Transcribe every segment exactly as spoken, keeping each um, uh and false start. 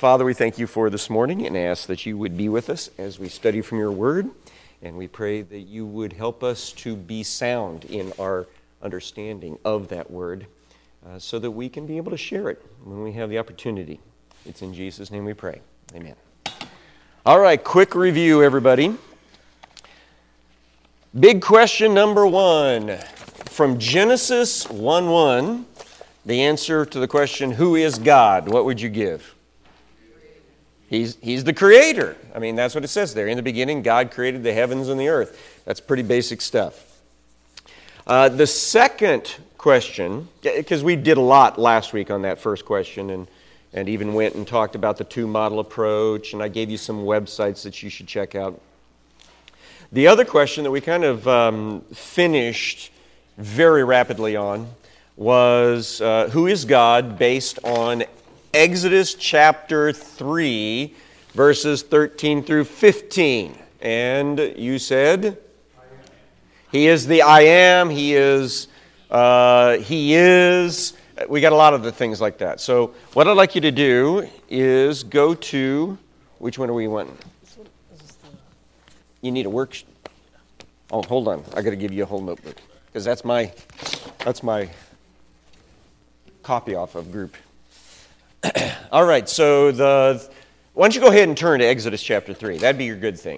Father, we thank you for this morning and ask that you would be with us as we study from your word. And we pray that you would help us to be sound in our understanding of that word uh, so that we can be able to share it when we have the opportunity. It's in Jesus' name we pray. Amen. All right, quick review, everybody. Big question number one. From Genesis one one, the answer to the question, who is God? What would you give? He's, he's the creator. I mean, that's what it says there. In the beginning, God created the heavens and the earth. That's pretty basic stuff. Uh, the second question, because we did a lot last week on that first question, and, and even went and talked about the two-model approach, and I gave you some websites that you should check out. The other question that we kind of um, finished very rapidly on was, uh, who is God, based on Exodus chapter three, verses thirteen through fifteen. And you said, He is the I am, He is, uh, He is. We got a lot of the things like that. So what I'd like you to do is go to, which one are we wanting? You need a worksheet. Oh, hold on. I got to give you a whole notebook, because that's my, that's my copy off of group. All right, so the why don't you go ahead and turn to Exodus chapter three. That'd be your good thing.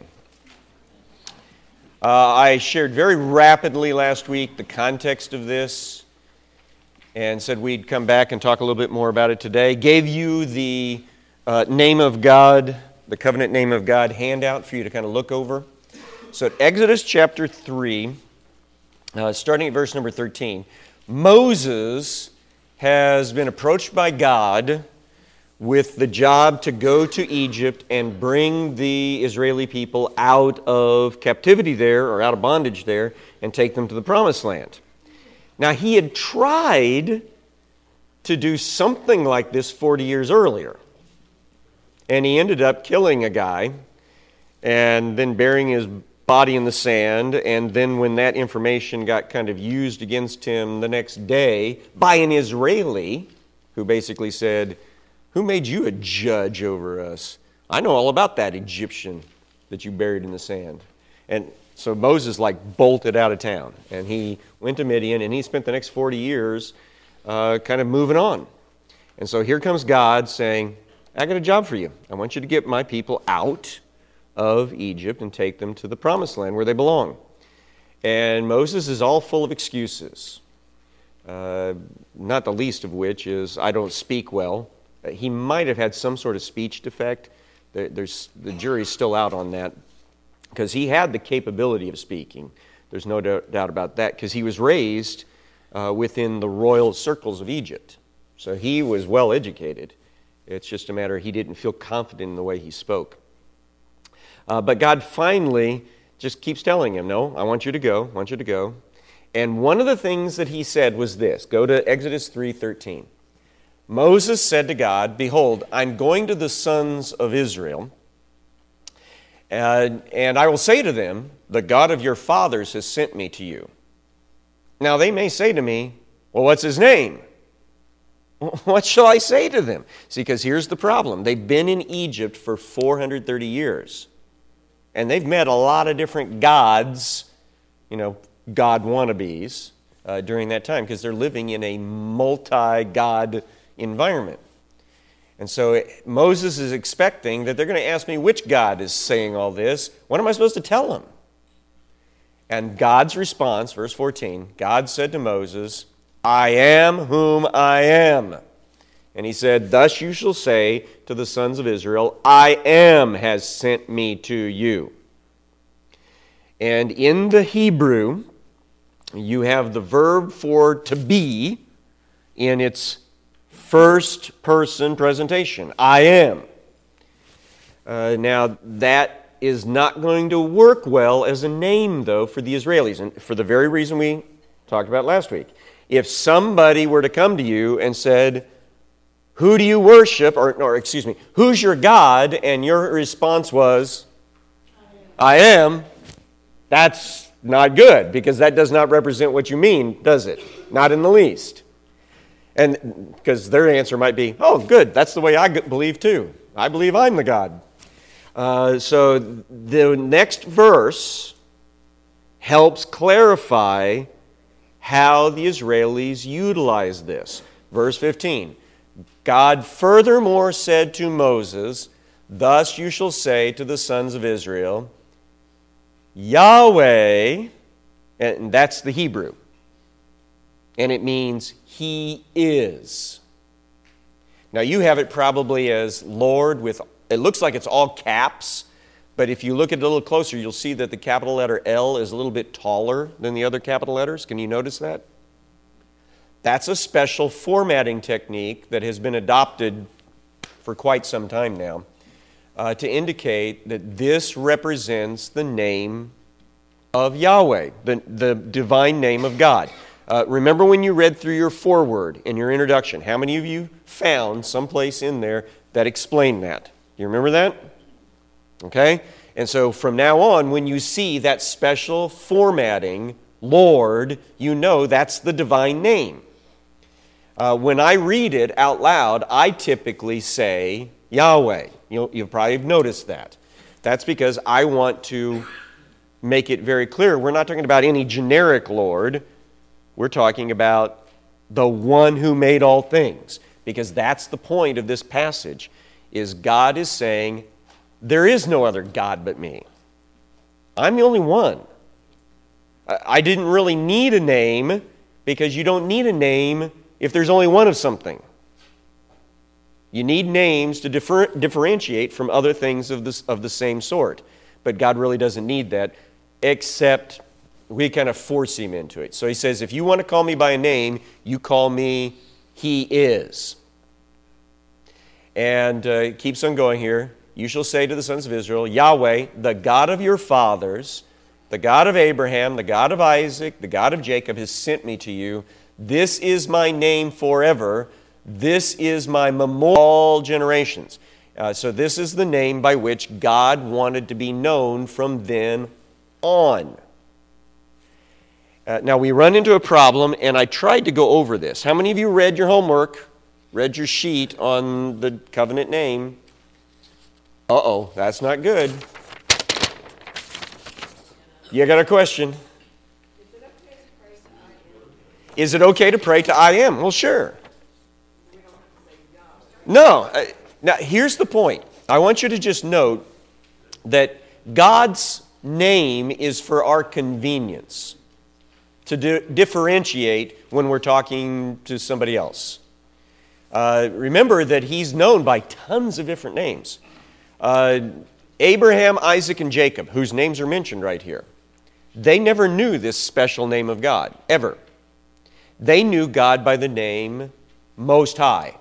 Uh, I shared very rapidly last week the context of this and said we'd come back and talk a little bit more about it today. Gave you the uh, name of God, the covenant name of God handout for you to kind of look over. So at Exodus chapter three, uh, starting at verse number thirteen, Moses has been approached by God with the job to go to Egypt and bring the Israeli people out of captivity there, or out of bondage there, and take them to the Promised Land. Now, he had tried to do something like this forty years earlier, and he ended up killing a guy and then burying his body in the sand, and then when that information got kind of used against him the next day by an Israeli who basically said, who made you a judge over us? I know all about that Egyptian that you buried in the sand. And so Moses like bolted out of town, and he went to Midian, and he spent the next forty years uh, kind of moving on. And so here comes God saying, I got a job for you. I want you to get my people out of Egypt and take them to the Promised Land where they belong. And Moses is all full of excuses, uh, not the least of which is, I don't speak well. He might have had some sort of speech defect. There's, the jury's still out on that, because he had the capability of speaking. There's no doubt about that, because he was raised uh, within the royal circles of Egypt. So he was well educated. It's just a matter he didn't feel confident in the way he spoke. Uh, but God finally just keeps telling him, no, I want you to go, I want you to go. And one of the things that he said was this. Go to Exodus three thirteen. Moses said to God, behold, I'm going to the sons of Israel, and, and I will say to them, the God of your fathers has sent me to you. Now they may say to me, well, what's his name? What shall I say to them? See, because here's the problem. They've been in Egypt for four hundred thirty years, and they've met a lot of different gods, you know, God wannabes, uh, during that time, because they're living in a multi-God environment. And so Moses is expecting that they're going to ask me which God is saying all this. What am I supposed to tell them? And God's response, verse fourteen, God said to Moses, I am whom I am. And he said, thus you shall say to the sons of Israel, I am has sent me to you. And in the Hebrew, you have the verb for to be in its first person presentation. I am. Uh, now, that is not going to work well as a name, though, for the Israelis, and for the very reason we talked about last week. If somebody were to come to you and said, who do you worship, or, or excuse me, who's your God? And your response was, I am. That's not good, because that does not represent what you mean, does it? Not in the least. And because their answer might be, oh, good, that's the way I believe too. I believe I'm the God. Uh, so the next verse helps clarify how the Israelis utilize this. Verse fifteen, God furthermore said to Moses, thus you shall say to the sons of Israel, Yahweh, and that's the Hebrew, and it means He is. Now you have it probably as Lord with, it looks like it's all caps, but if you look at it a little closer, you'll see that the capital letter L is a little bit taller than the other capital letters. Can you notice that? That's a special formatting technique that has been adopted for quite some time now uh, to indicate that this represents the name of Yahweh, the, the divine name of God. Uh, remember when you read through your foreword in your introduction, how many of you found someplace in there that explained that? Do you remember that? Okay? And so from now on, when you see that special formatting, Lord, you know that's the divine name. Uh, when I read it out loud, I typically say Yahweh. You'll, you'll probably have noticed that. That's because I want to make it very clear. We're not talking about any generic Lord. We're talking about the one who made all things. Because that's the point of this passage, is God is saying, there is no other God but me. I'm the only one. I didn't really need a name because you don't need a name if there's only one of something. You need names to differ, differentiate from other things of, this, of the same sort. But God really doesn't need that, except we kind of force Him into it. So He says, if you want to call me by a name, you call me He is. And uh, it keeps on going here. You shall say to the sons of Israel, Yahweh, the God of your fathers, the God of Abraham, the God of Isaac, the God of Jacob, has sent me to you. This is my name forever. This is my memorial all generations. Uh, so this is the name by which God wanted to be known from then on. Uh, now we run into a problem, and I tried to go over this. How many of you read your homework, read your sheet on the covenant name? Uh-oh, that's not good. You got a question? Is it okay to pray to I am? Well, sure. No. Uh, now, here's the point. I want you to just note that God's name is for our convenience, to di- differentiate when we're talking to somebody else. Uh, remember that He's known by tons of different names. Uh, Abraham, Isaac, and Jacob, whose names are mentioned right here, they never knew this special name of God, ever. They knew God by the name Most High.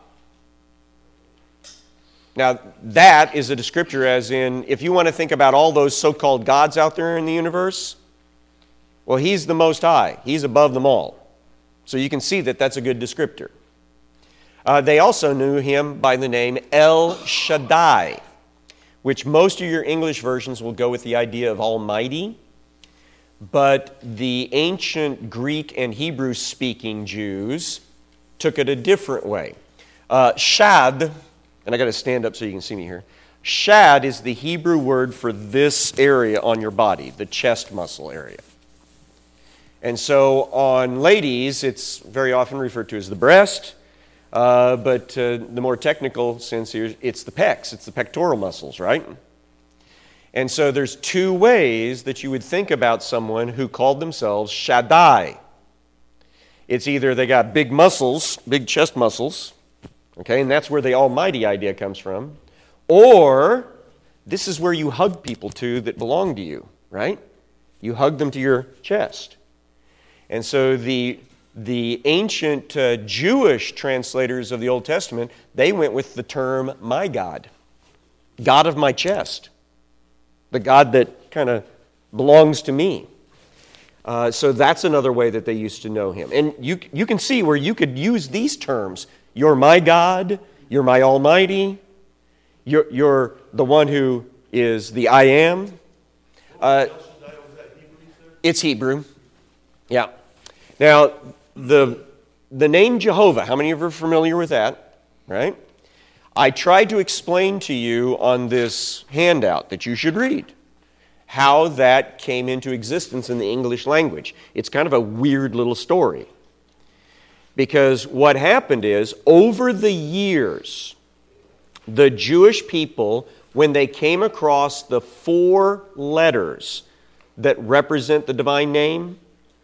Now, that is a descriptor as in, if you want to think about all those so-called gods out there in the universe, well, He's the Most High. He's above them all. So you can see that that's a good descriptor. Uh, they also knew Him by the name El Shaddai, which most of your English versions will go with the idea of Almighty. But the ancient Greek and Hebrew-speaking Jews took it a different way. Uh, Shad, and I got to stand up so you can see me here. Shad is the Hebrew word for this area on your body, the chest muscle area. And so on ladies, it's very often referred to as the breast, uh, but uh, the more technical sense here, it's the pecs, it's the pectoral muscles, right? And so there's two ways that you would think about someone who called themselves Shaddai. It's either they got big muscles, big chest muscles, okay, and that's where the almighty idea comes from, or this is where you hug people to that belong to you, right? You hug them to your chest. And so the, the ancient uh, Jewish translators of the Old Testament, they went with the term my God, God of my chest. The God that kind of belongs to me. Uh, so that's another way that they used to know Him. And you, you can see where you could use these terms. You're my God. You're my Almighty. You're, you're the one who is the I am. Uh, it's Hebrew. Yeah. Now, the, the name Jehovah, how many of you are familiar with that? Right? I tried to explain to you on this handout that you should read how that came into existence in the English language. It's kind of a weird little story. Because what happened is, over the years, the Jewish people, when they came across the four letters that represent the divine name,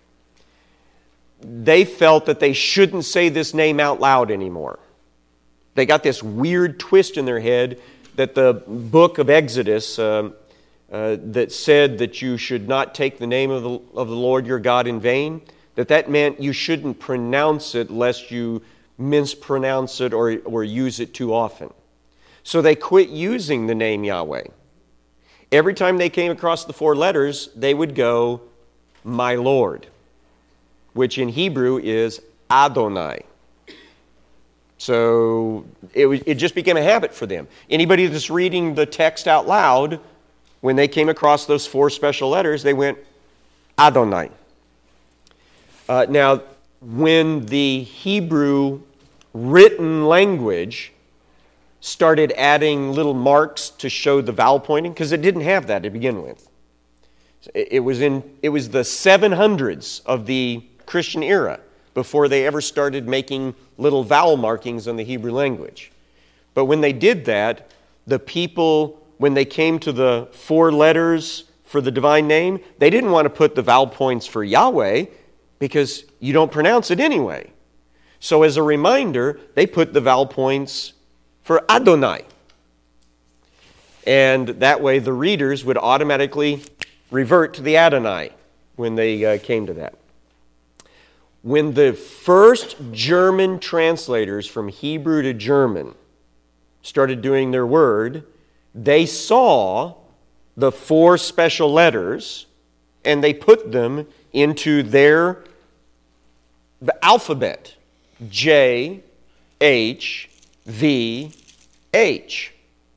they felt that they shouldn't say this name out loud anymore. They got this weird twist in their head that the book of Exodus uh, uh, that said that you should not take the name of the, of the Lord your God in vain, that that meant you shouldn't pronounce it lest you mispronounce it or, or use it too often. So they quit using the name Yahweh. Every time they came across the four letters, they would go, my Lord, which in Hebrew is Adonai. So it, was, it just became a habit for them. Anybody that's reading the text out loud, when they came across those four special letters, they went, Adonai. Uh, now, when the Hebrew written language started adding little marks to show the vowel pointing, because it didn't have that to begin with. It was in it was the seven hundreds of the Christian era before they ever started making little vowel markings on the Hebrew language. But when they did that, the people, when they came to the four letters for the divine name, they didn't want to put the vowel points for Yahweh because you don't pronounce it anyway. So as a reminder, they put the vowel points for Adonai. And that way the readers would automatically revert to the Adonai when they uh, came to that. When the first German translators from Hebrew to German started doing their word, they saw the four special letters and they put them into their the alphabet. J, H, V, H.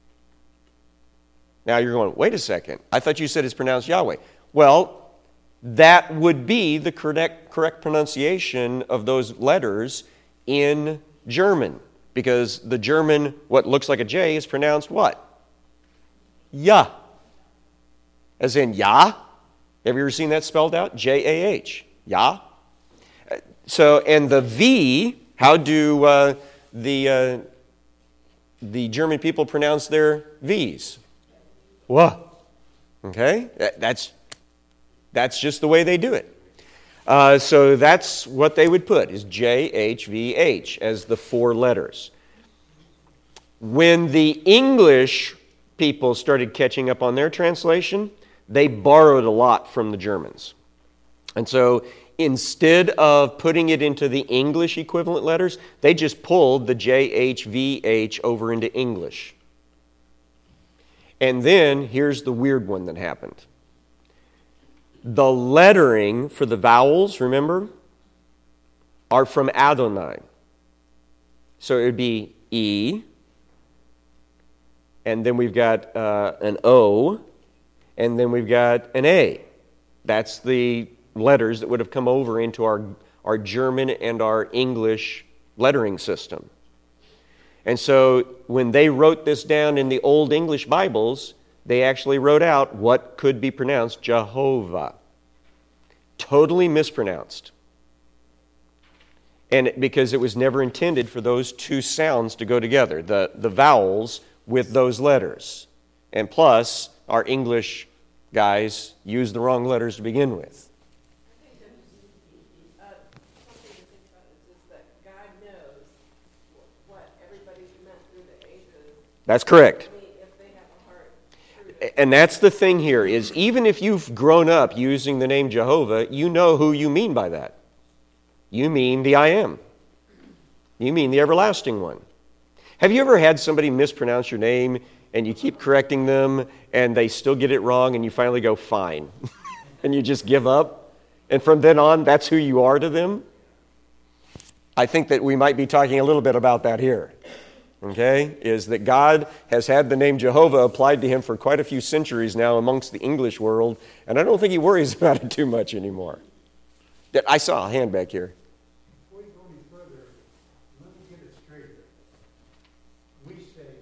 Now you're going, wait a second. I thought you said it's pronounced Yahweh. Well, that would be the correct, correct pronunciation of those letters in German. Because the German, what looks like a J, is pronounced what? Yah. As in Yah. Have you ever seen that spelled out? J A H. Yah. So, and the V, how do uh, the, uh, the German people pronounce their V's? Wah. Okay? That's, that's just the way they do it. Uh, so that's what they would put, is J H V H as the four letters. When the English people started catching up on their translation, they borrowed a lot from the Germans. And so instead of putting it into the English equivalent letters, they just pulled the J H V H over into English. And then here's the weird one that happened. The lettering for the vowels, remember, are from Adonai. So it would be E, and then we've got uh, an O, and then we've got an A. That's the letters that would have come over into our, our German and our English lettering system. And so when they wrote this down in the Old English Bibles, they actually wrote out what could be pronounced Jehovah. Totally mispronounced. And it, because it was never intended for those two sounds to go together, the, the vowels with those letters. And plus, our English guys used the wrong letters to begin with. That's correct. And that's the thing here, is even if you've grown up using the name Jehovah, you know who you mean by that. You mean the I Am. You mean the everlasting one. Have you ever had somebody mispronounce your name and you keep correcting them and they still get it wrong and you finally go, fine, and you just give up? And from then on, that's who you are to them? I think that we might be talking a little bit about that here. Okay, is that God has had the name Jehovah applied to him for quite a few centuries now amongst the English world, and I don't think he worries about it too much anymore. I saw a hand back here. Before you go any further, let me get it straight. We say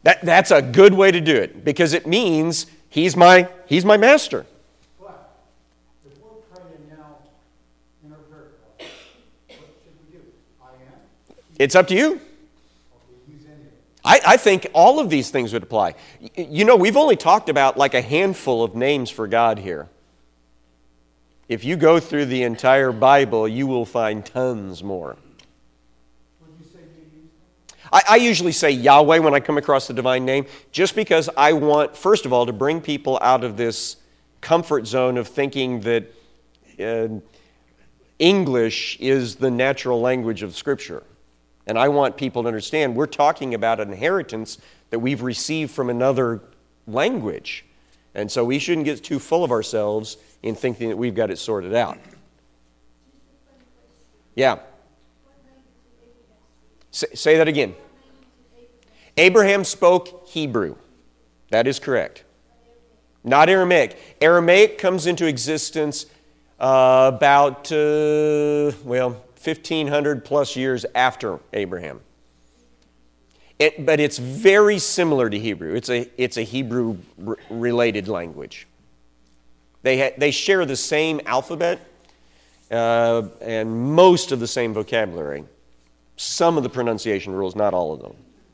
That, that's a good way to do it, because it means he's my, he's my master. But if we're praying now in our prayer class, what should we do? I am? It's up to you. Okay, he's in here. I, I think all of these things would apply. Y- You know, we've only talked about like a handful of names for God here. If you go through the entire Bible, you will find tons more. Would you say you use them? I, I usually say Yahweh when I come across the divine name, just because I want, first of all, to bring people out of this comfort zone of thinking that uh, English is the natural language of Scripture. And I want people to understand we're talking about an inheritance that we've received from another language. And so we shouldn't get too full of ourselves in thinking that we've got it sorted out. Yeah. Say, say that again. Abraham spoke Hebrew. That is correct. Not Aramaic. Aramaic comes into existence uh, about, uh, well, fifteen hundred plus years after Abraham. It, but it's very similar to Hebrew. It's a, it's a Hebrew-related language. They, ha- they share the same alphabet uh, and most of the same vocabulary. Some of the pronunciation rules, not all of them.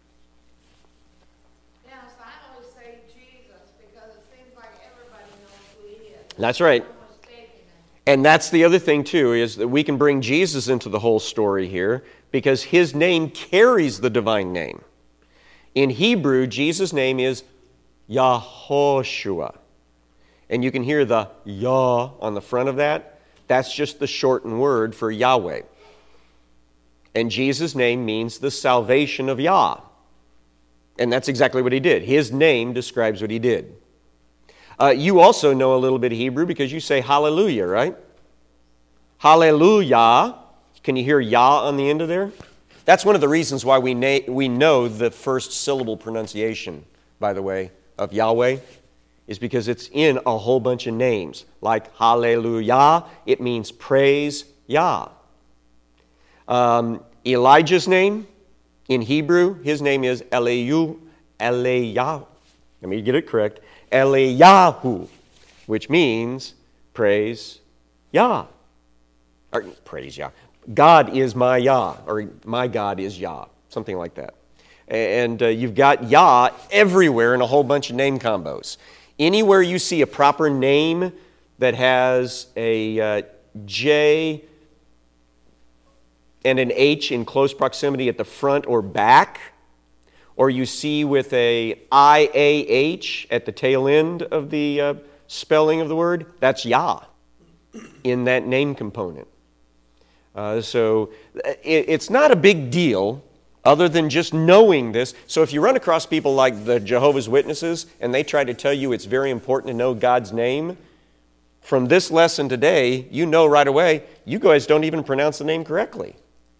Yes, I always say Jesus because it seems like everybody knows who he is. That's right. No mistaking him. And that's the other thing, too, is that we can bring Jesus into the whole story here because his name carries the divine name. In Hebrew, Jesus' name is Yahoshua. And you can hear the Yah on the front of that. That's just the shortened word for Yahweh. And Jesus' name means the salvation of Yah. And that's exactly what he did. His name describes what he did. Uh, you also know a little bit of Hebrew because you say hallelujah, right? Hallelujah. Can you hear Yah on the end of there? That's one of the reasons why we, na- we know the first syllable pronunciation, by the way, of Yahweh, is because it's in a whole bunch of names. Like hallelujah, it means praise Yah. Um, Elijah's name in Hebrew, his name is Eliyahu. Eliyahu. Let me get it correct. Eliyahu, which means praise Yah. Or praise Yah. God is my Yah, or my God is Yah, something like that. And uh, you've got Yah everywhere in a whole bunch of name combos. Anywhere you see a proper name that has a uh, J and an H in close proximity at the front or back, or you see with a I A H at the tail end of the uh, spelling of the word, that's Yah in that name component. Uh, so it, it's not a big deal other than just knowing this. So if you run across people like the Jehovah's Witnesses and they try to tell you it's very important to know God's name, from this lesson today, you know right away, you guys don't even pronounce the name correctly.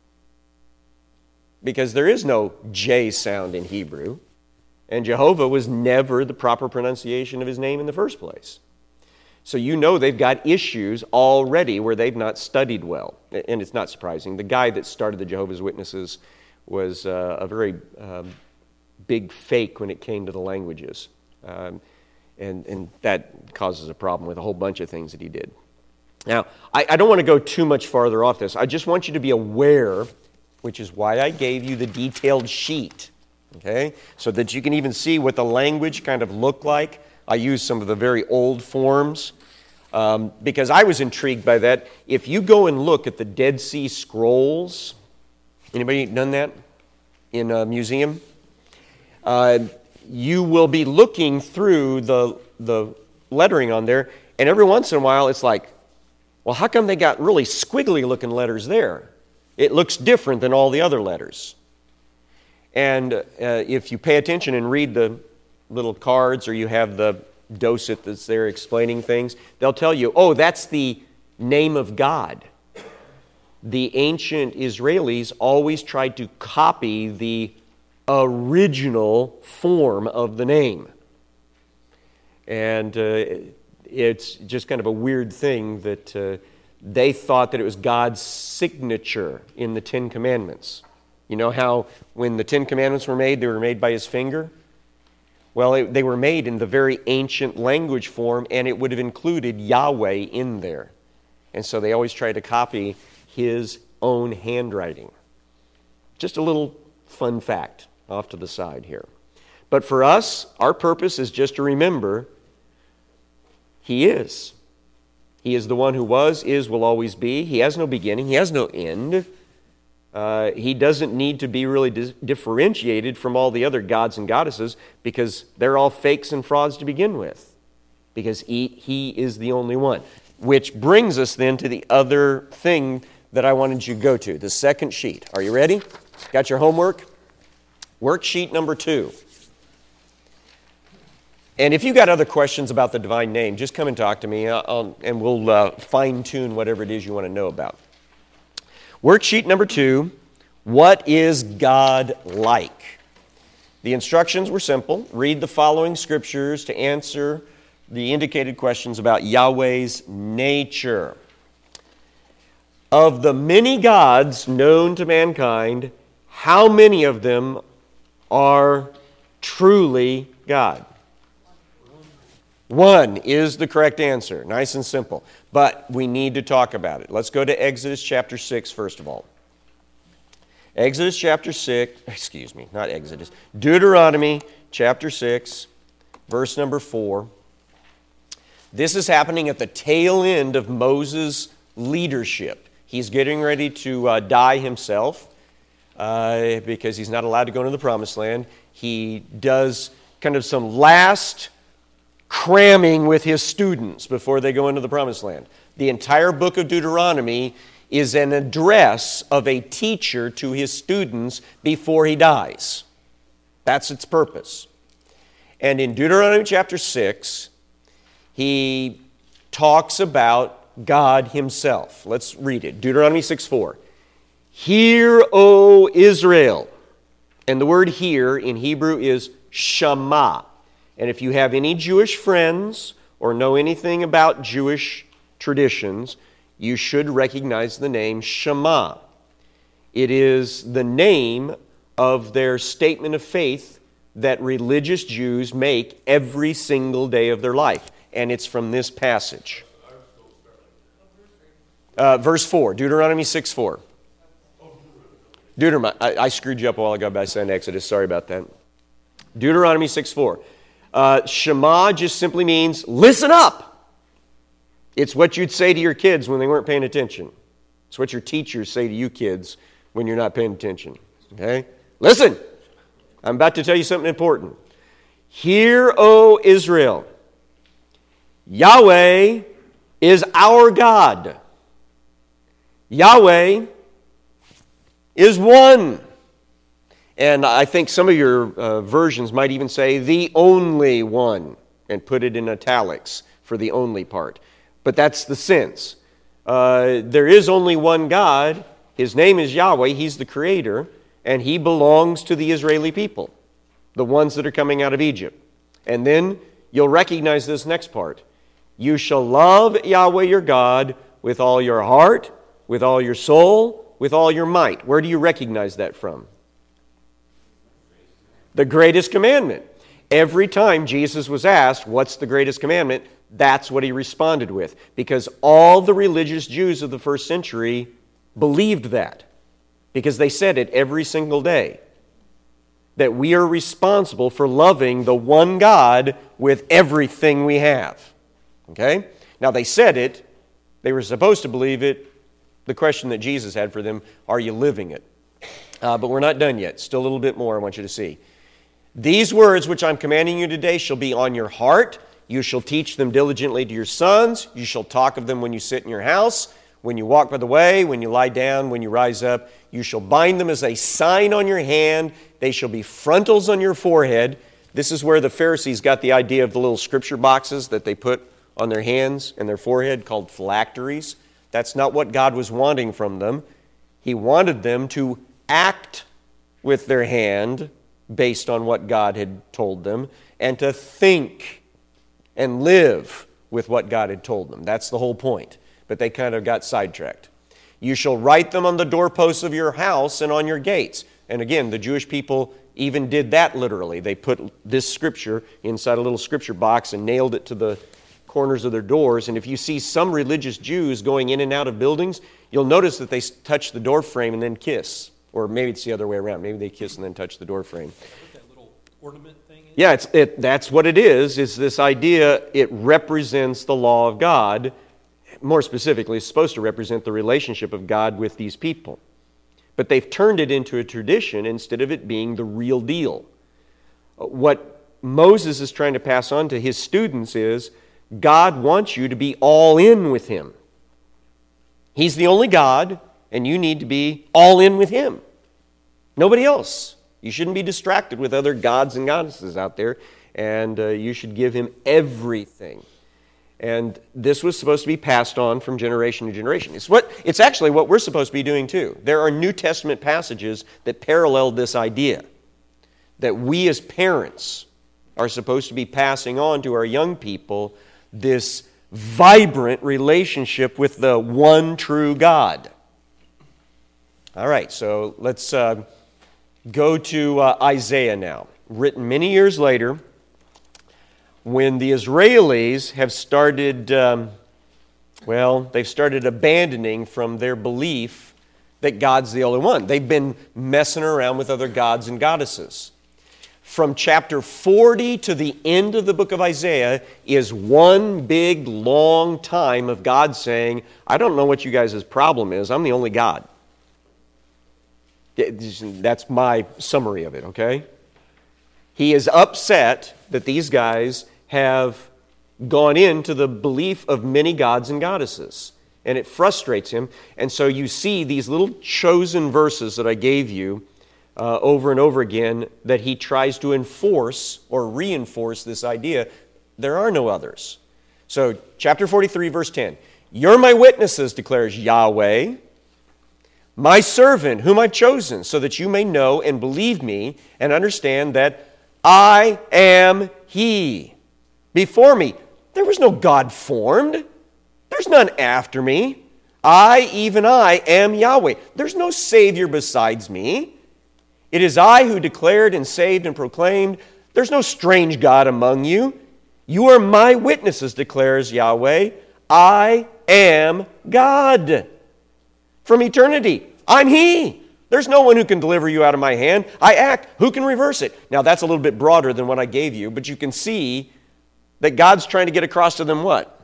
Because there is no J sound in Hebrew, and Jehovah was never the proper pronunciation of his name in the first place. So you know they've got issues already where they've not studied well. And it's not surprising. The guy that started the Jehovah's Witnesses was uh, a very um, big fake when it came to the languages. Um, and, and that causes a problem with a whole bunch of things that he did. Now, I, I don't want to go too much farther off this. I just want you to be aware, which is why I gave you the detailed sheet, okay? So that you can even see what the language kind of looked like. I used some of the very old forms um, because I was intrigued by that. If you go and look at the Dead Sea Scrolls, anybody done that in a museum? Uh, you will be looking through the, the lettering on there, and every once in a while it's like, well, how come they got really squiggly looking letters there? It looks different than all the other letters. And uh, if you pay attention and read the little cards, or you have the docet that's there explaining things, they'll tell you, oh, that's the name of God. The ancient Israelis always tried to copy the original form of the name. And uh, it's just kind of a weird thing that uh, they thought that it was God's signature in the Ten Commandments. You know how when the Ten Commandments were made, they were made by his finger? Well, it, they were made in the very ancient language form, and it would have included Yahweh in there. And so they always try to copy his own handwriting. Just a little fun fact off to the side here. But for us, our purpose is just to remember he is. He is the one who was, is, will always be. He has no beginning. He has no end. Uh, he doesn't need to be really dis- differentiated from all the other gods and goddesses because they're all fakes and frauds to begin with. Because he, he is the only one. Which brings us then to the other thing that I wanted you to go to, the second sheet. Are you ready? Got your homework? Worksheet number two. And if you've got other questions about the divine name, just come and talk to me, I'll, and we'll uh, fine-tune whatever it is you want to know about. Worksheet number two, what is God like? The instructions were simple. Read the following scriptures to answer the indicated questions about Yahweh's nature. Of the many gods known to mankind, how many of them are truly God? One is the correct answer. Nice and simple. But we need to talk about it. Let's go to Exodus chapter six first of all. Exodus chapter six, excuse me, not Exodus. Deuteronomy chapter six, verse number four. This is happening at the tail end of Moses' leadership. He's getting ready to uh, die himself uh, because he's not allowed to go into the promised land. He does kind of some last cramming with his students before they go into the promised land. The entire book of Deuteronomy is an address of a teacher to his students before he dies. That's its purpose. And in Deuteronomy chapter six, he talks about God himself. Let's read it. Deuteronomy six four. Hear, O Israel. And the word hear in Hebrew is Shema. And if you have any Jewish friends or know anything about Jewish traditions, you should recognize the name Shema. It is the name of their statement of faith that religious Jews make every single day of their life. And it's from this passage. Uh, verse four, Deuteronomy six four. Deuteronomy, I, I screwed you up a while ago by saying Exodus. Sorry about that. Deuteronomy six four. Uh, Shema just simply means listen up. It's what you'd say to your kids when they weren't paying attention. It's what your teachers say to you kids when you're not paying attention. Okay? Listen. I'm about to tell you something important. Hear, O Israel. Yahweh is our God. Yahweh is one. And I think some of your uh, versions might even say the only one and put it in italics for the only part. But that's the sense. Uh, there is only one God. His name is Yahweh. He's the creator. And he belongs to the Israeli people, the ones that are coming out of Egypt. And then you'll recognize this next part. You shall love Yahweh your God with all your heart, with all your soul, with all your might. Where do you recognize that from? The greatest commandment. Every time Jesus was asked, what's the greatest commandment? That's what he responded with. Because all the religious Jews of the first century believed that. Because they said it every single day. That we are responsible for loving the one God with everything we have. Okay? Now they said it. They were supposed to believe it. The question that Jesus had for them, are you living it? Uh, but we're not done yet. Still a little bit more I want you to see. These words which I'm commanding you today shall be on your heart. You shall teach them diligently to your sons. You shall talk of them when you sit in your house, when you walk by the way, when you lie down, when you rise up. You shall bind them as a sign on your hand. They shall be frontals on your forehead. This is where the Pharisees got the idea of the little scripture boxes that they put on their hands and their forehead called phylacteries. That's not what God was wanting from them. He wanted them to act with their hand based on what God had told them, and to think and live with what God had told them. That's the whole point. But they kind of got sidetracked. You shall write them on the doorposts of your house and on your gates. And again, the Jewish people even did that literally. They put this scripture inside a little scripture box and nailed it to the corners of their doors. And if you see some religious Jews going in and out of buildings, you'll notice that they touch the door frame and then kiss. Or maybe it's the other way around. Maybe they kiss and then touch the door frame. That little ornament thing? Yeah, it's, it, that's what it is, is this idea it represents the law of God. More specifically, it's supposed to represent the relationship of God with these people. But they've turned it into a tradition instead of it being the real deal. What Moses is trying to pass on to his students is God wants you to be all in with Him. He's the only God, and you need to be all in with Him. Nobody else. You shouldn't be distracted with other gods and goddesses out there, and uh, you should give Him everything. And this was supposed to be passed on from generation to generation. It's what it's actually what we're supposed to be doing too. There are New Testament passages that parallel this idea, that we as parents are supposed to be passing on to our young people this vibrant relationship with the one true God. All right, so let's uh, go to uh, Isaiah now, written many years later, when the Israelis have started, um, well, they've started abandoning from their belief that God's the only one. They've been messing around with other gods and goddesses. From chapter forty to the end of the book of Isaiah is one big, long time of God saying, I don't know what you guys' problem is. I'm the only God. That's my summary of it, okay? He is upset that these guys have gone into the belief of many gods and goddesses. And it frustrates him. And so you see these little chosen verses that I gave you uh, over and over again that he tries to enforce or reinforce this idea. There are no others. So chapter forty-three, verse ten. You're my witnesses, declares Yahweh, my servant whom I've chosen, so that you may know and believe me and understand that I am He. Before me, there was no God formed. There's none after me. I, even I, am Yahweh. There's no Savior besides me. It is I who declared and saved and proclaimed. There's no strange God among you. You are my witnesses, declares Yahweh. I am God. From eternity, I'm He. There's no one who can deliver you out of my hand. I act. Who can reverse it? Now, that's a little bit broader than what I gave you, but you can see that God's trying to get across to them what?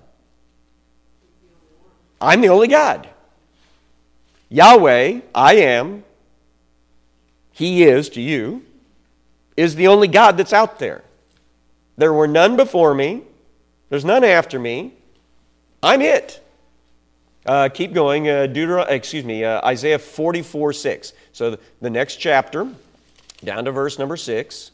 I'm the only God. Yahweh, I am, He is to you, is the only God that's out there. There were none before me. There's none after me. I'm it. Uh, keep going. Uh, Deuteron- excuse me, uh, Isaiah forty-four, six. So the, the next chapter, down to verse number six.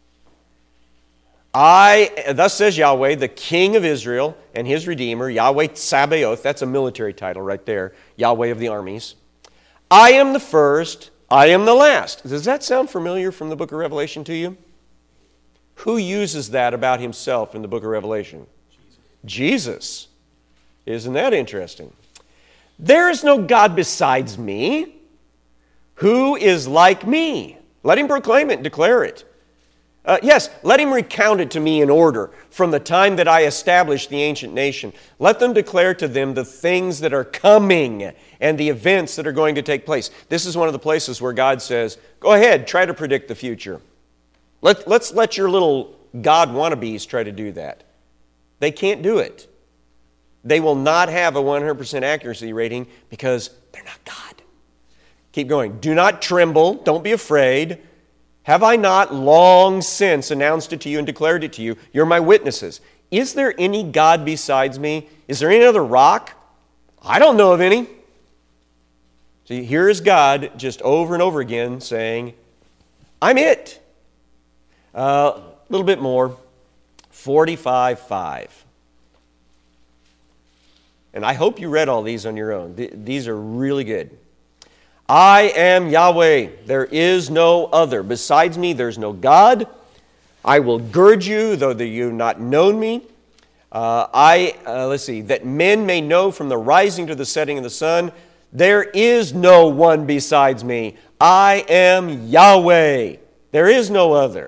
I, thus says Yahweh, the King of Israel and His Redeemer, Yahweh Tsabaoth, that's a military title right there, Yahweh of the armies. I am the first, I am the last. Does that sound familiar from the book of Revelation to you? Who uses that about himself in the book of Revelation? Jesus. Jesus. Isn't that interesting? There is no God besides me. Who is like me? Let him proclaim it and declare it. Uh, yes, let him recount it to me in order from the time that I established the ancient nation. Let them declare to them the things that are coming and the events that are going to take place. This is one of the places where God says, go ahead, try to predict the future. Let, let's let your little God wannabes try to do that. They can't do it. They will not have a one hundred percent accuracy rating because they're not God. Keep going. Do not tremble. Don't be afraid. Have I not long since announced it to you and declared it to you? You're my witnesses. Is there any God besides me? Is there any other rock? I don't know of any. See, here is God just over and over again saying, I'm it. A uh, little bit more. forty-five, five. And I hope you read all these on your own. These are really good. I am Yahweh. There is no other. Besides me, there's no God. I will gird you, though you have not known me. Uh, I, uh, let's see, that men may know from the rising to the setting of the sun, there is no one besides me. I am Yahweh. There is no other.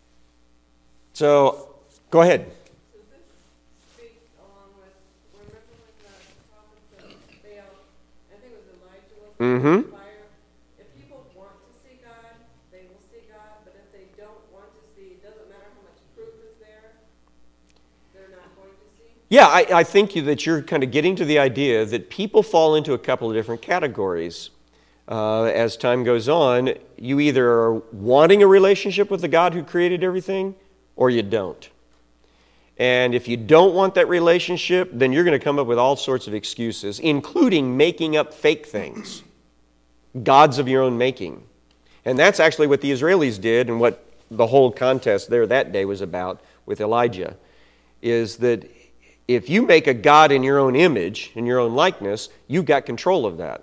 So, go ahead. Does this speak along with, remember when the prophets of Baal, I think it was Elijah, was Mm-hmm. fire? If people want to see God, they will see God, but if they don't want to see, it doesn't matter how much proof is there, they're not going to see? Yeah, I, I think you, that you're kind of getting to the idea that people fall into a couple of different categories. Uh, as time goes on, you either are wanting a relationship with the God who created everything, or you don't. And if you don't want that relationship, then you're going to come up with all sorts of excuses, including making up fake things, gods of your own making. And that's actually what the Israelis did, and what the whole contest there that day was about with Elijah, is that if you make a god in your own image, in your own likeness, you've got control of that.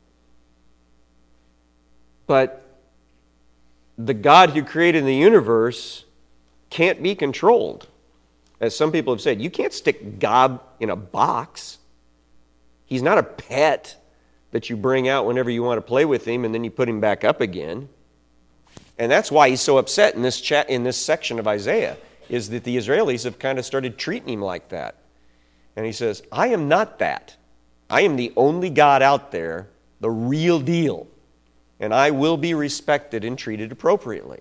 But the God who created the universe can't be controlled. As some people have said, you can't stick God in a box. He's not a pet that you bring out whenever you want to play with him and then you put him back up again. And that's why he's so upset in this chat, in this section of Isaiah, is that the Israelis have kind of started treating him like that. And he says, I am not that. I am the only God out there, the real deal. And I will be respected and treated appropriately.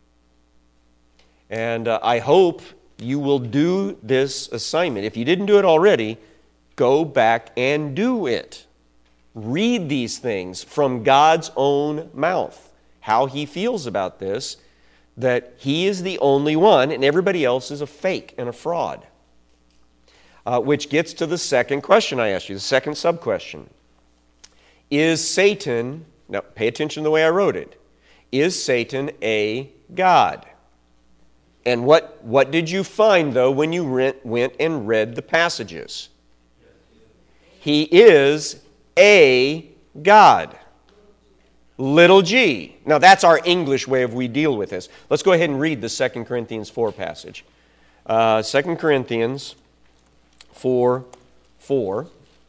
And uh, I hope you will do this assignment. If you didn't do it already, go back and do it. Read these things from God's own mouth, how he feels about this, that he is the only one and everybody else is a fake and a fraud. Uh, which gets to the second question I asked you, the second sub-question. Is Satan... Now, pay attention to the way I wrote it. Is Satan a god? And what, what did you find, though, when you re- went and read the passages? He is a god. Little g. Now, that's our English way of we deal with this. Let's go ahead and read the Second Corinthians four passage. Uh, Second Corinthians four four.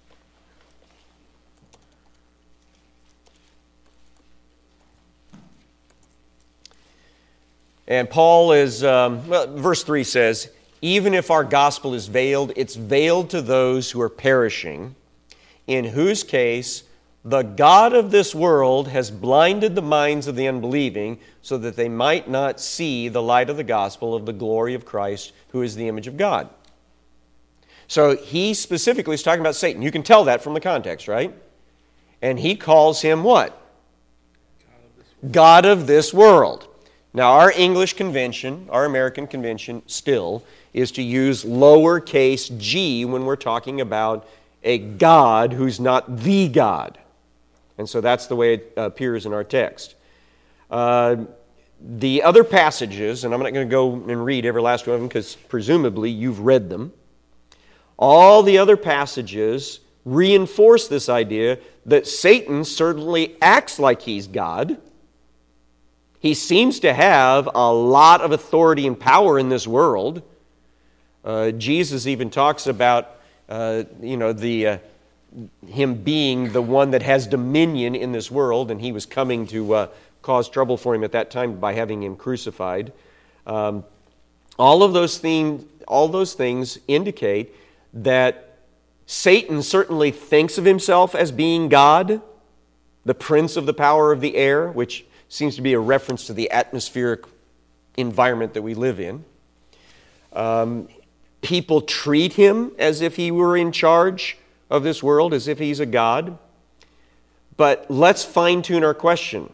And Paul is, um, well, verse three says, even if our gospel is veiled, it's veiled to those who are perishing, in whose case the God of this world has blinded the minds of the unbelieving so that they might not see the light of the gospel of the glory of Christ, who is the image of God. So he specifically is talking about Satan. You can tell that from the context, right? And he calls him what? God of this world. Now, our English convention, our American convention still, is to use lowercase g when we're talking about a God who's not the God. And so that's the way it appears in our text. Uh, the other passages, and I'm not going to go and read every last one of them because presumably you've read them. All the other passages reinforce this idea that Satan certainly acts like he's God. He seems to have a lot of authority and power in this world. Uh, Jesus even talks about, uh, you know, the uh, him being the one that has dominion in this world, and he was coming to uh, cause trouble for him at that time by having him crucified. Um, all of those things, all those things indicate that Satan certainly thinks of himself as being God, the prince of the power of the air, which seems to be a reference to the atmospheric environment that we live in. Um, people treat him as if he were in charge of this world, as if he's a god. But let's fine-tune our question.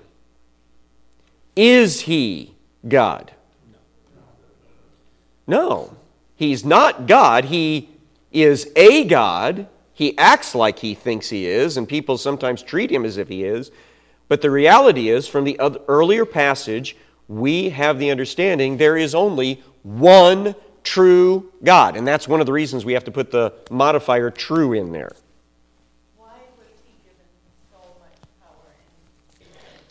Is he God? No. He's not God. He is a God. He acts like he thinks he is, and people sometimes treat him as if he is. But the reality is, from the earlier passage, we have the understanding there is only one true God. And that's one of the reasons we have to put the modifier true in there. Why was he given so much power in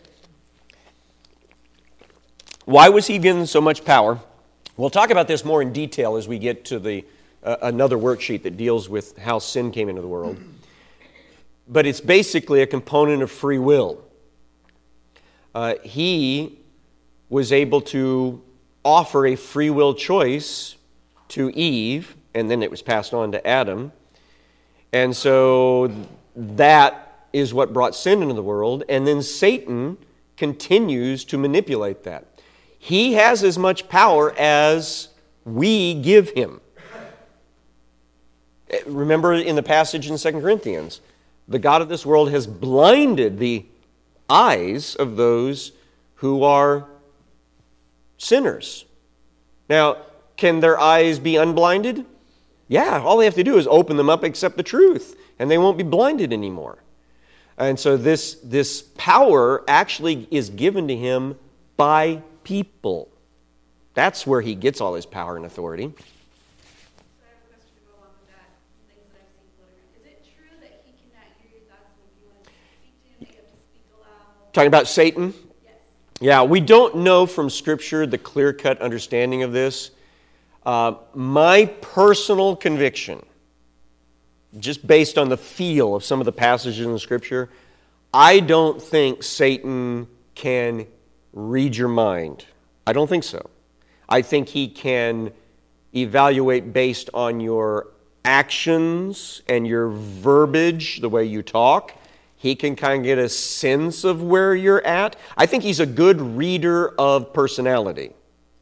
Why was he given so much power? We'll talk about this more in detail as we get to the uh, another worksheet that deals with how sin came into the world. But it's basically a component of free will. Uh, he was able to offer a free will choice to Eve, and then it was passed on to Adam. And so that is what brought sin into the world, and then Satan continues to manipulate that. He has as much power as we give him. Remember in the passage in Second Corinthians, the god of this world has blinded the eyes of those who are sinners. Now, can their eyes be unblinded? Yeah, all they have to do is open them up, accept the truth, and they won't be blinded anymore. And so this, this power actually is given to him by people. That's where he gets all his power and authority. So I have a question to go along with that, things that I've seen floating around. Is it true that he cannot hear your thoughts when you want to speak to him, that you have to speak aloud? Talking about Satan? Yes. Yeah, we don't know from Scripture the clear-cut understanding of this. Uh, my personal conviction, just based on the feel of some of the passages in the Scripture, I don't think Satan can read your mind. I don't think so. I think he can evaluate based on your actions and your verbiage, the way you talk. He can kind of get a sense of where you're at. I think he's a good reader of personality.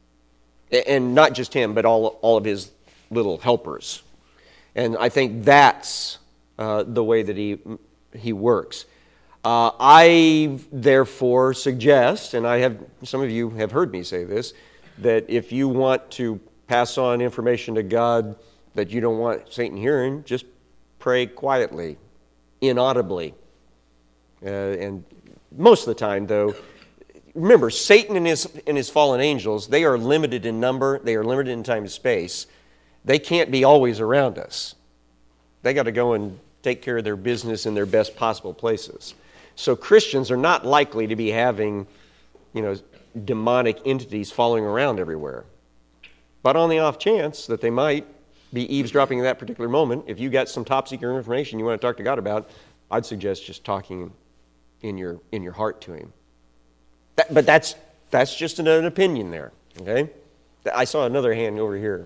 And not just him, but all, all of his little helpers. And I think that's uh, the way that he, he works. Uh, I, therefore, suggest, and I have some of you have heard me say this, that if you want to pass on information to God that you don't want Satan hearing, just pray quietly, inaudibly. Uh, and most of the time, though, remember, Satan and his, and his fallen angels, they are limited in number, they are limited in time and space. They can't be always around us. They got to go and take care of their business in their best possible places. So Christians are not likely to be having, you know, demonic entities following around everywhere. But on the off chance that they might be eavesdropping at that particular moment, if you got some top secret information you want to talk to God about, I'd suggest just talking in your in your heart to him. That, but that's that's just an, an opinion there. Okay, I saw another hand over here.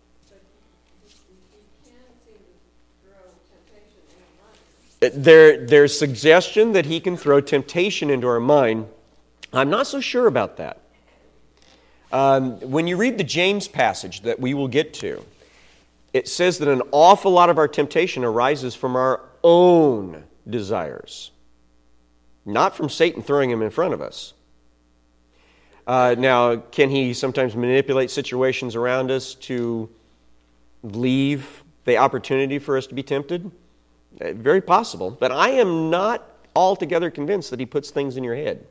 There, there's suggestion that he can throw temptation into our mind. I'm not so sure about that. Um, when you read the James passage that we will get to, it says that an awful lot of our temptation arises from our own desires, not from Satan throwing them in front of us. Uh, now, can he sometimes manipulate situations around us to leave the opportunity for us to be tempted? Very possible, but I am not altogether convinced that he puts things in your head.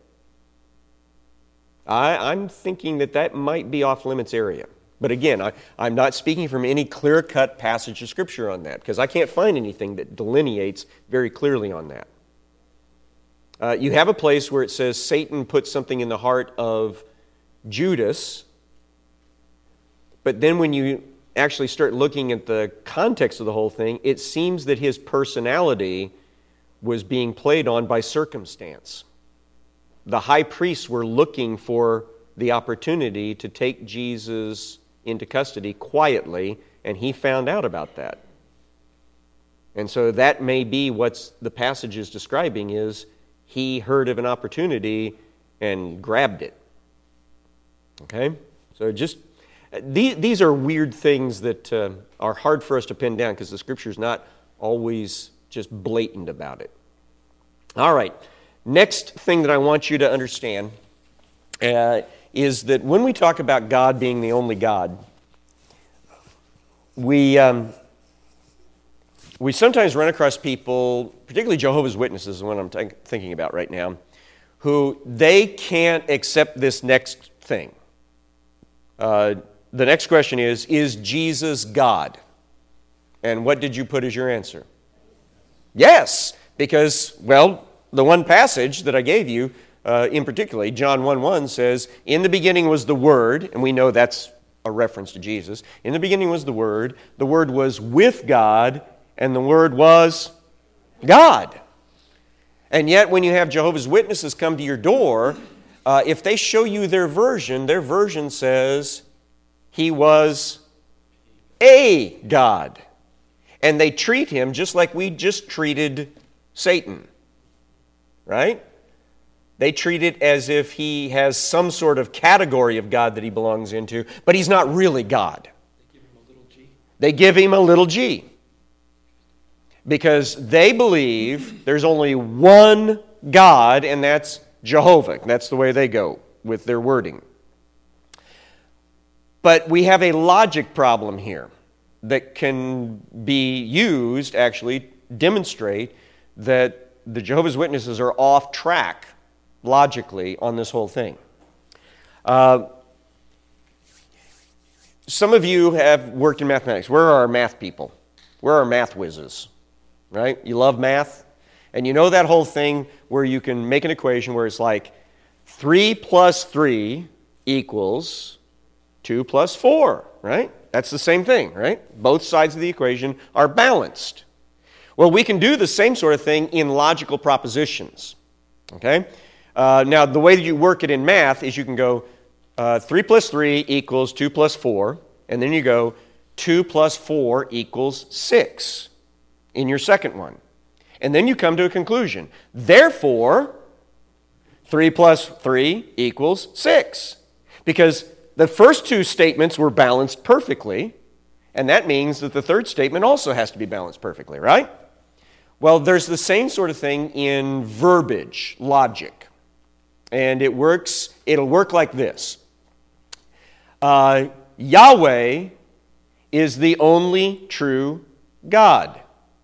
I, I'm thinking that that might be off limits area. But again, I, I'm not speaking from any clear-cut passage of Scripture on that, because I can't find anything that delineates very clearly on that. Uh, you have a place where it says Satan put something in the heart of Judas, but then when you actually start looking at the context of the whole thing, it seems that his personality was being played on by circumstance. The high priests were looking for the opportunity to take Jesus into custody quietly, and he found out about that. And so that may be what the passage is describing, is he heard of an opportunity and grabbed it. Okay? So just These are weird things that uh, are hard for us to pin down because the Scripture is not always just blatant about it. All right. Next thing that I want you to understand uh, is that when we talk about God being the only God, we, um, we sometimes run across people, particularly Jehovah's Witnesses is what I'm t- thinking about right now, who they can't accept this next thing. Uh, The next question is, is Jesus God? And what did you put as your answer? Yes, because, well, the one passage that I gave you, uh, in particular, John one one says, in the beginning was the Word, and we know that's a reference to Jesus. In the beginning was the Word. The Word was with God, and the Word was God. And yet, when you have Jehovah's Witnesses come to your door, Uh, if they show you their version, their version says he was a god. And they treat him just like we just treated Satan. Right? They treat it as if he has some sort of category of God that he belongs into, but he's not really God. They give him a little g. They give him a little g. Because they believe there's only one God, and that's Jehovah. That's the way they go with their wording. But we have a logic problem here that can be used, actually, demonstrate that the Jehovah's Witnesses are off track logically on this whole thing. Uh, some of you have worked in mathematics. Where are our math people? Where are our math whizzes? Right? You love math? And you know that whole thing where you can make an equation where it's like three plus three equals two plus four, right? That's the same thing, right? Both sides of the equation are balanced. Well, we can do the same sort of thing in logical propositions, okay? Uh, now, the way that you work it in math is you can go uh, three plus three equals two plus four, and then you go two plus four equals six in your second one. And then you come to a conclusion. Therefore, three plus three equals six. Because the first two statements were balanced perfectly, and that means that the third statement also has to be balanced perfectly, right? Well, there's the same sort of thing in verbiage, logic. And it works, it'll work like this. Uh, Yahweh is the only true God.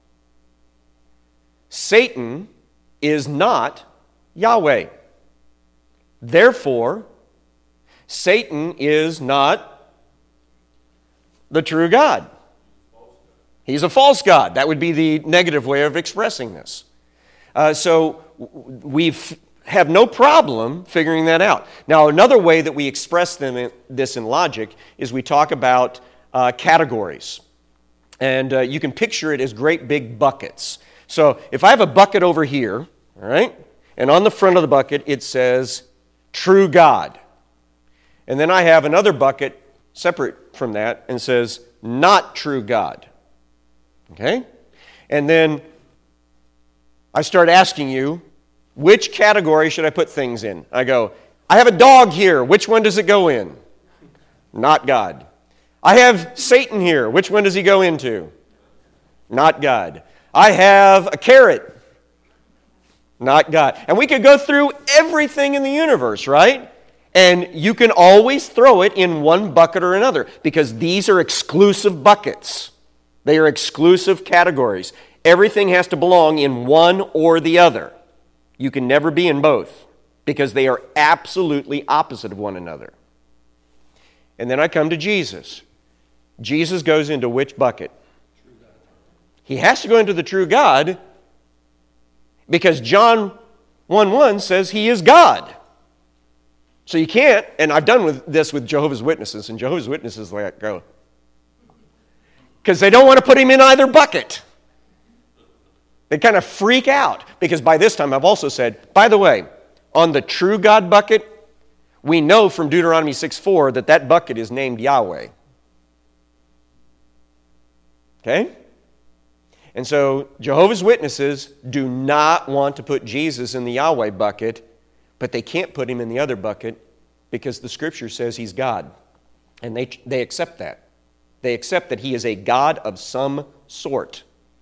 Satan is not Yahweh. Therefore, Satan is not the true God. He's a false god. That would be the negative way of expressing this. Uh, so we have no problem figuring that out. Now, another way that we express them in, this in logic is we talk about uh, categories. And uh, you can picture it as great big buckets. So if I have a bucket over here, all right, and on the front of the bucket it says true God. And then I have another bucket separate from that and says not true God. Okay? And then I start asking you, which category should I put things in? I go, I have a dog here. Which one does it go in? Not God. I have Satan here. Which one does he go into? Not God. I have a carrot. Not God. And we could go through everything in the universe, right? And you can always throw it in one bucket or another because these are exclusive buckets. They are exclusive categories. Everything has to belong in one or the other. You can never be in both because they are absolutely opposite of one another. And then I come to Jesus. Jesus goes into which bucket? He has to go into the true God because John one one says he is God. So you can't, and I've done with this with Jehovah's Witnesses, and Jehovah's Witnesses let go. Because they don't want to put him in either bucket. They kind of freak out because by this time I've also said, by the way, on the true God bucket, we know from Deuteronomy six four that that bucket is named Yahweh. Okay? And so Jehovah's Witnesses do not want to put Jesus in the Yahweh bucket, but they can't put him in the other bucket because the Scripture says he's God. And they, they accept that. They accept that he is a God of some sort.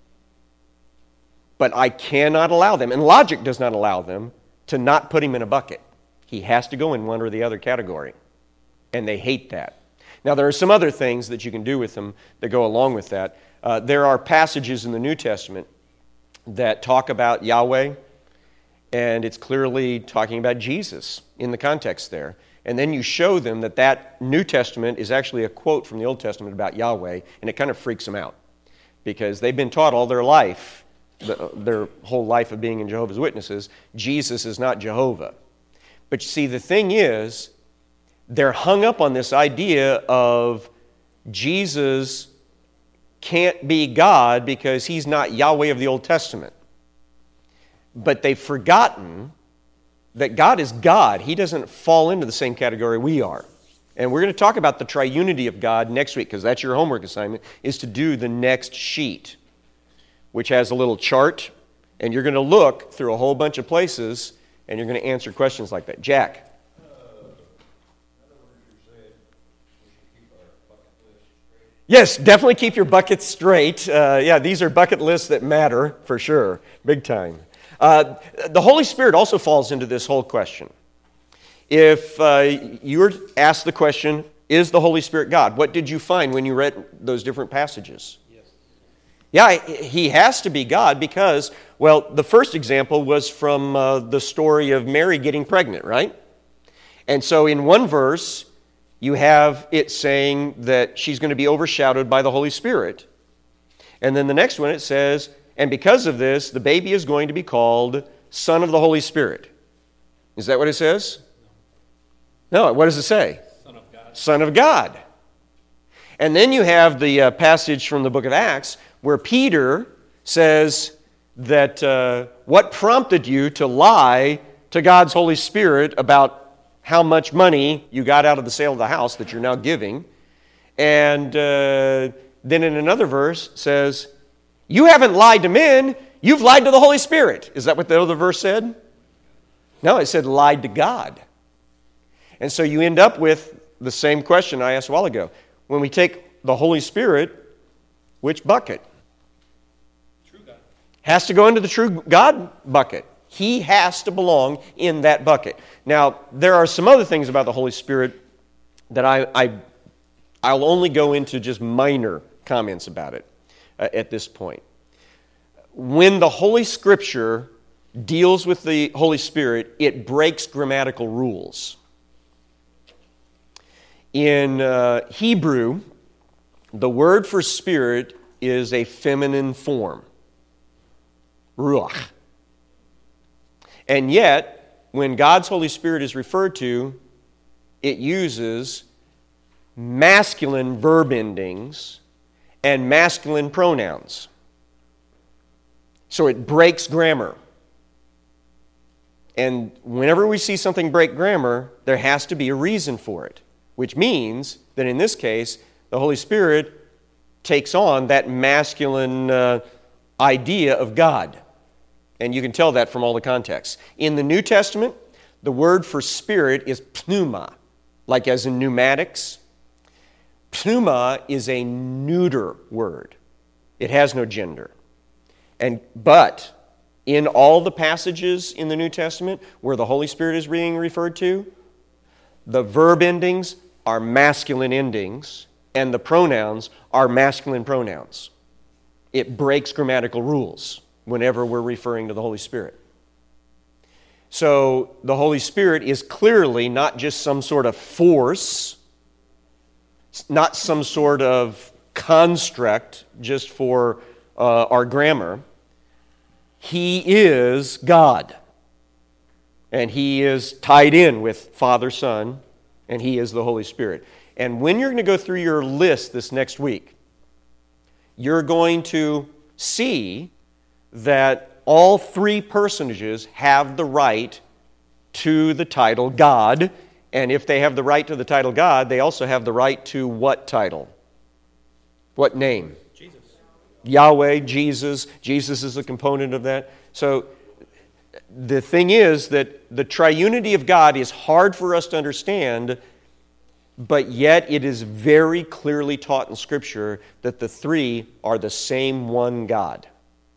But I cannot allow them, and logic does not allow them, to not put him in a bucket. He has to go in one or the other category. And they hate that. Now, there are some other things that you can do with them that go along with that. Uh, there are passages in the New Testament that talk about Yahweh, and it's clearly talking about Jesus in the context there. And then you show them that that New Testament is actually a quote from the Old Testament about Yahweh, and it kind of freaks them out because they've been taught all their life, the, their whole life of being in Jehovah's Witnesses, Jesus is not Jehovah. But you see, the thing is, they're hung up on this idea of Jesus can't be God because he's not Yahweh of the Old Testament. But they've forgotten that God is God. He doesn't fall into the same category we are. And we're going to talk about the triunity of God next week, because that's your homework assignment, is to do the next sheet, which has a little chart, and you're going to look through a whole bunch of places, and you're going to answer questions like that. Jack? Yes, definitely keep your buckets straight. Uh, yeah, these are bucket lists that matter, for sure, big time. Uh, the Holy Spirit also falls into this whole question. If uh, you were asked the question, is the Holy Spirit God? What did you find when you read those different passages? Yes. Yeah, he has to be God because, well, the first example was from uh, the story of Mary getting pregnant, right? And so in one verse, you have it saying that she's going to be overshadowed by the Holy Spirit. And then the next one it says, and because of this, the baby is going to be called Son of the Holy Spirit. Is that what it says? No, what does it say? Son of God. Son of God. And then you have the uh, passage from the book of Acts where Peter says that uh, what prompted you to lie to God's Holy Spirit about how much money you got out of the sale of the house that you're now giving. And uh, then in another verse says, you haven't lied to men, you've lied to the Holy Spirit. Is that what the other verse said? No, it said lied to God. And so you end up with the same question I asked a while ago. When we take the Holy Spirit, which bucket? True God. Has to go into the true God bucket. He has to belong in that bucket. Now, there are some other things about the Holy Spirit that I, I, I'll only go into just minor comments about it uh, at this point. When the Holy Scripture deals with the Holy Spirit, it breaks grammatical rules. In uh, Hebrew, the word for spirit is a feminine form, ruach. And yet, when God's Holy Spirit is referred to, it uses masculine verb endings and masculine pronouns. So it breaks grammar. And whenever we see something break grammar, there has to be a reason for it, which means that in this case, the Holy Spirit takes on that masculine uh, idea of God. And you can tell that from all the context. In the New Testament, the word for spirit is pneuma, like as in pneumatics. Pneuma is a neuter word. It has no gender. And but in all the passages in the New Testament where the Holy Spirit is being referred to, the verb endings are masculine endings, and the pronouns are masculine pronouns. It breaks grammatical rules whenever we're referring to the Holy Spirit. So the Holy Spirit is clearly not just some sort of force, not some sort of construct just for uh, our grammar. He is God. And He is tied in with Father, Son, and He is the Holy Spirit. And when you're going to go through your list this next week, you're going to see that all three personages have the right to the title God. And if they have the right to the title God, they also have the right to what title? What name? Jesus. Yahweh, Jesus. Jesus is a component of that. So the thing is that the triunity of God is hard for us to understand, but yet it is very clearly taught in Scripture that the three are the same one God.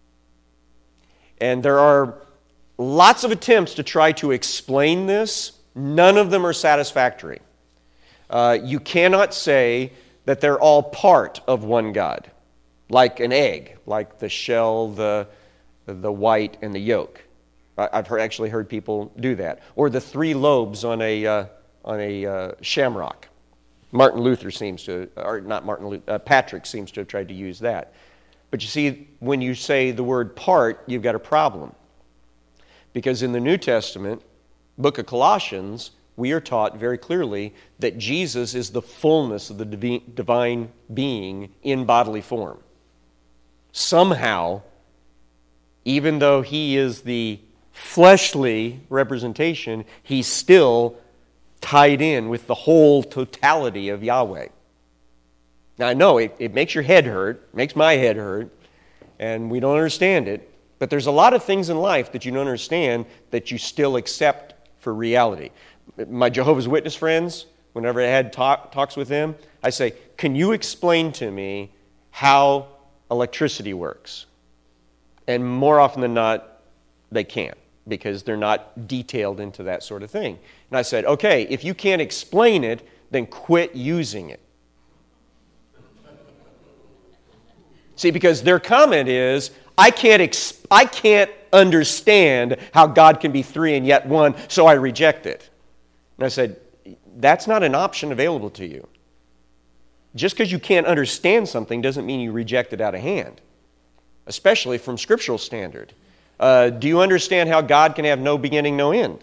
And there are lots of attempts to try to explain this. None of them are satisfactory. Uh, you cannot say that they're all part of one God, like an egg, like the shell, the, the white, and the yolk. I've heard, actually heard people do that. Or the three lobes on a, uh, on a uh, shamrock. Martin Luther seems to, or not Martin Luther, uh, Patrick seems to have tried to use that. But you see, when you say the word part, you've got a problem. Because in the New Testament, book of Colossians, we are taught very clearly that Jesus is the fullness of the divine being in bodily form. Somehow, even though He is the fleshly representation, he's still tied in with the whole totality of Yahweh. Now, I know it, it makes your head hurt, makes my head hurt, and we don't understand it, but there's a lot of things in life that you don't understand that you still accept for reality. My Jehovah's Witness friends, whenever I had talk, talks with them, I say, can you explain to me how electricity works? And more often than not, they can't, because they're not detailed into that sort of thing. And I said, okay, if you can't explain it, then quit using it. See, because their comment is, I can't, ex- I can't understand how God can be three and yet one, so I reject it. And I said, that's not an option available to you. Just because you can't understand something doesn't mean you reject it out of hand, especially from scriptural standard. Uh, do you understand how God can have no beginning, no end?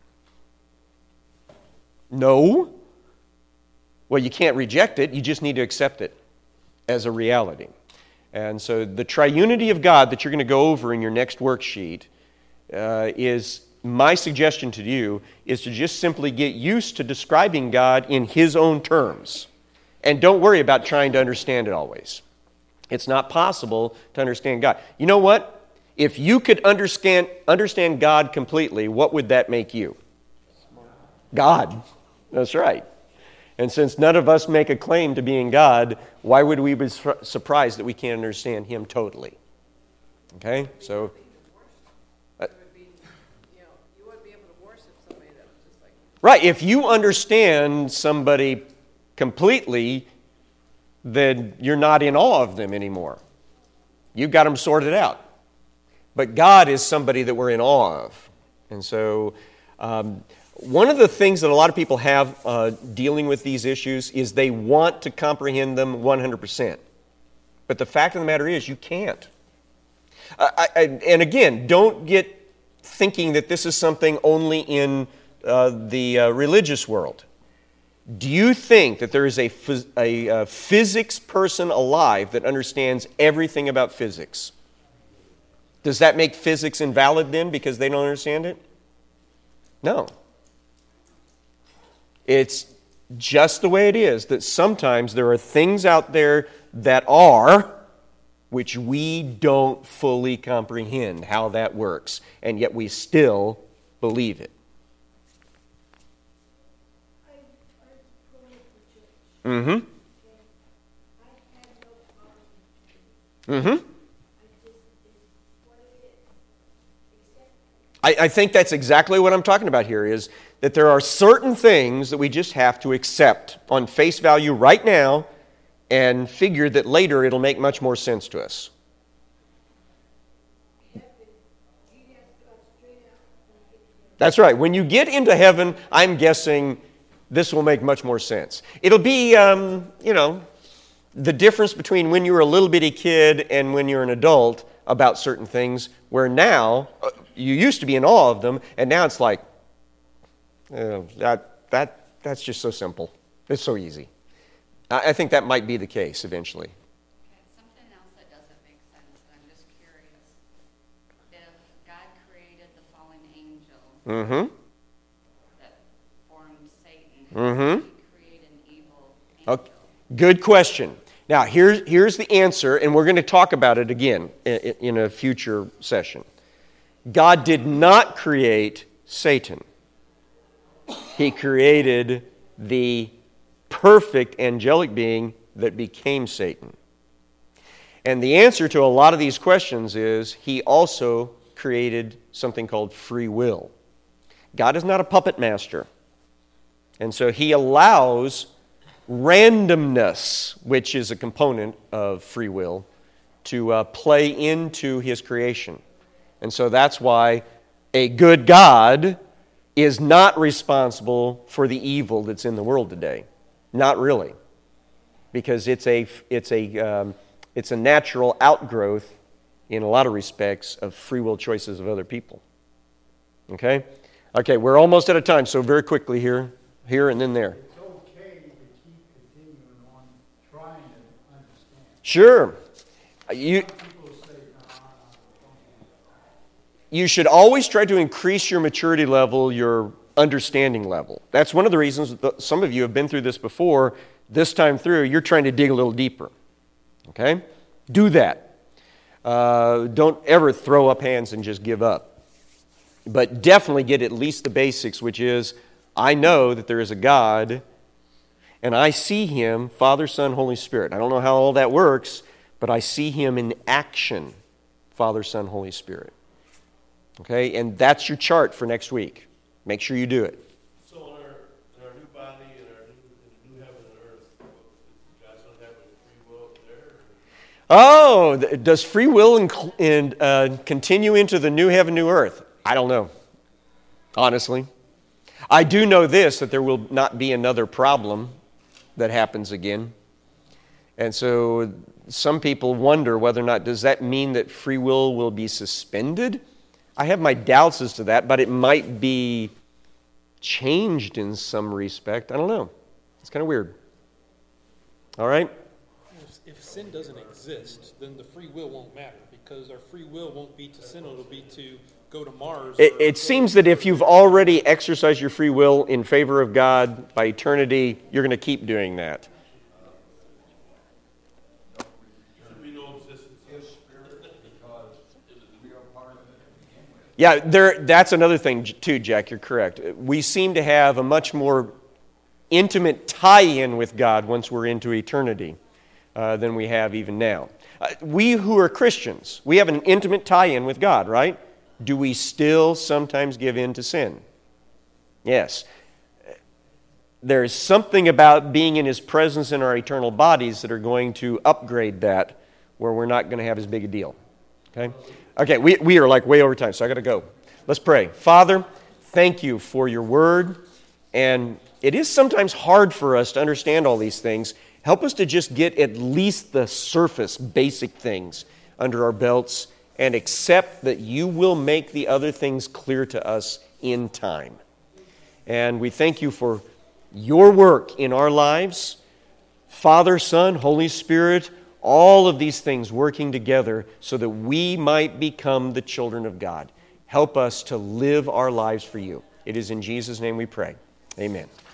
No. Well, you can't reject it. You just need to accept it as a reality. And so the triunity of God that you're going to go over in your next worksheet uh, is, my suggestion to you is to just simply get used to describing God in His own terms. And don't worry about trying to understand it always. It's not possible to understand God. You know what? If you could understand, understand God completely, what would that make you? God. That's right. And since none of us make a claim to being God, why would we be su- surprised that we can't understand Him totally? Okay? So, uh, right, if you understand somebody completely, then you're not in awe of them anymore. You've got them sorted out. But God is somebody that we're in awe of. And so, um, one of the things that a lot of people have uh, dealing with these issues is they want to comprehend them one hundred percent. But the fact of the matter is, you can't. I, I, and again, don't get thinking that this is something only in uh, the uh, religious world. Do you think that there is a, phys- a uh, physics person alive that understands everything about physics? Does that make physics invalid then because they don't understand it? No. It's just the way it is that sometimes there are things out there that are, which we don't fully comprehend how that works, and yet we still believe it. Mm-hmm. Mm-hmm. I, I think that's exactly what I'm talking about here, is that there are certain things that we just have to accept on face value right now and figure that later it'll make much more sense to us. That's right. When you get into heaven, I'm guessing this will make much more sense. It'll be, um, you know, the difference between when you were a little bitty kid and when you're an adult about certain things, where now uh, you used to be in awe of them, and now it's like, uh, that that that's just so simple. It's so easy. I, I think that might be the case eventually. Okay, something else that doesn't make sense, and I'm just curious. If God created the fallen angel Mm-hmm. that formed Satan, Mm-hmm. how did He create an evil angel? Okay. Good question. Now, here's, here's the answer, and we're going to talk about it again in, in a future session. God did not create Satan. He created the perfect angelic being that became Satan. And the answer to a lot of these questions is He also created something called free will. God is not a puppet master. And so He allows randomness, which is a component of free will, to uh, play into His creation. And so that's why a good God is not responsible for the evil that's in the world today. Not really. Because it's a, it's a, um, it's a natural outgrowth, in a lot of respects, of free will choices of other people. Okay? Okay, we're almost out of time, so very quickly here, here and then there. It's okay to keep continuing on trying to understand. Sure. You, Some people say, no, I don't you should always try to increase your maturity level, your understanding level. That's one of the reasons that some of you have been through this before. This time through, you're trying to dig a little deeper. Okay? Do that. Uh, don't ever throw up hands and just give up. But definitely get at least the basics, which is, I know that there is a God, and I see Him, Father, Son, Holy Spirit. I don't know how all that works, but I see Him in action, Father, Son, Holy Spirit. Okay? And that's your chart for next week. Make sure you do it. So in our, in our new body, in our new, in the new heaven and earth, does God don't have a free will there? Oh, th- does free will inc- in, uh, continue into the new heaven, new earth? I don't know, honestly. I do know this, that there will not be another problem that happens again. And so some people wonder whether or not, does that mean that free will will be suspended? I have my doubts as to that, but it might be changed in some respect. I don't know. It's kind of weird. All right? If, if sin doesn't exist, then the free will won't matter, because our free will won't be to sin, it'll be to go to Mars. It, or it seems that if you've already exercised your free will in favor of God by eternity, you're going to keep doing that. Yeah, there. That's another thing too, Jack. You're correct. We seem to have a much more intimate tie-in with God once we're into eternity uh, than we have even now. Uh, we who are Christians, we have an intimate tie-in with God, right? Do we still sometimes give in to sin? Yes. There's something about being in His presence in our eternal bodies that are going to upgrade that, where we're not going to have as big a deal. Okay? Okay, we, we are like way over time, so I got to go. Let's pray. Father, thank You for Your word. And it is sometimes hard for us to understand all these things. Help us to just get at least the surface, basic things under our belts and accept that You will make the other things clear to us in time. And we thank You for Your work in our lives. Father, Son, Holy Spirit, all of these things working together so that we might become the children of God. Help us to live our lives for You. It is in Jesus' name we pray. Amen.